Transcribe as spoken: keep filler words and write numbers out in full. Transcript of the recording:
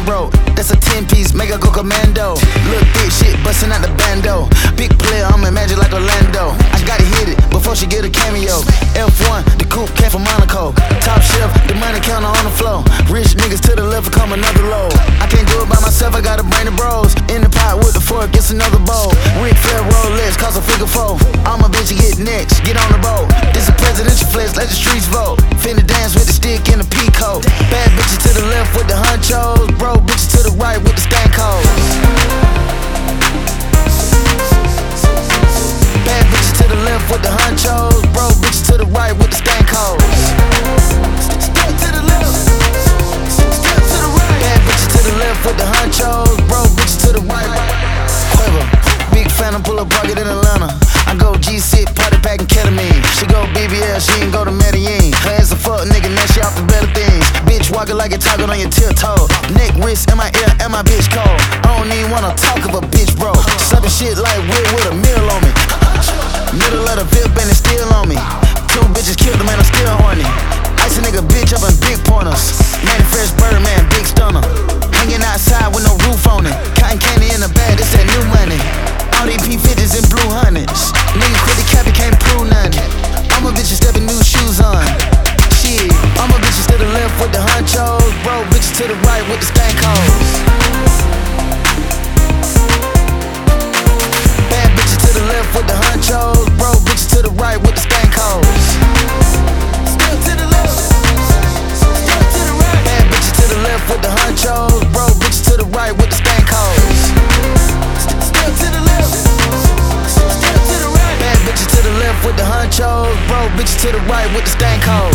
broke. That's a ten piece, make her go commando. Look thick shit, bustin' out the bando. Big player, I'm in Magic like Orlando. I gotta hit it before she get a cameo. F one, the coupe came from Monaco. Top shelf, the money counter on the floor. Rich niggas to the left, come another load. I can't do it by myself, I gotta bring the bros. In the pot with the fork, it's another bowl. Ric Flair Rolex, cost a figure four. I'm a bitch, you get next, get on the boat. This a presidential flex, let the streets vote. Finna dance with the stick and the peacoat. Bad bitches to the left with the hunchos. Bro, bitches to the right with the stank hoes. Bad bitches to the left with the hunchos. Bro, bitches to the right with the stank hoes. Step to the left, step to the right. Bad bitches to the left with the hunchos. Bro, bitches to the right. Quavo, big phantom, pull up pocket in Atlanta. I go G-Sit, party packing ketamine. She go B B L, she ain't go to Medellin. Her ass a fuck nigga, now she out for better things. Bitch walking like a toggle on your tiptoe. Neck, wrist, in my ear, and my bitch cold. I don't even wanna talk of a bitch, bro. Suckin' shit like Will with a meal on me. Middle of the VIP and it's still on me. Two bitches killed him and I'm still horny. Ice a nigga bitch up in big pointers. Manny Fresh Birdman, big stunner. Hanging outside with no roof on it. Cotton candy in the bag, it's that new money. All these P fifties and blue hundreds. Nigga quit the cap, he can't prove nothing. I'm a bitch stepping new shoes on. Shit, I'm a bitch to the left with the hunchos. Bro, bitches to the right with the stank hoes. Bad bitches to the left with the hunchos. Bro, bitches to the right with the stank hoes. Step to the left, step to the right. Bad bitches to the left with the hunchos. Bro, bitches to the right with the stank hoes. Step to the left, step to the right. Bad bitches to the left with the hunchos. Bro, bitches to the right with the stank hoes.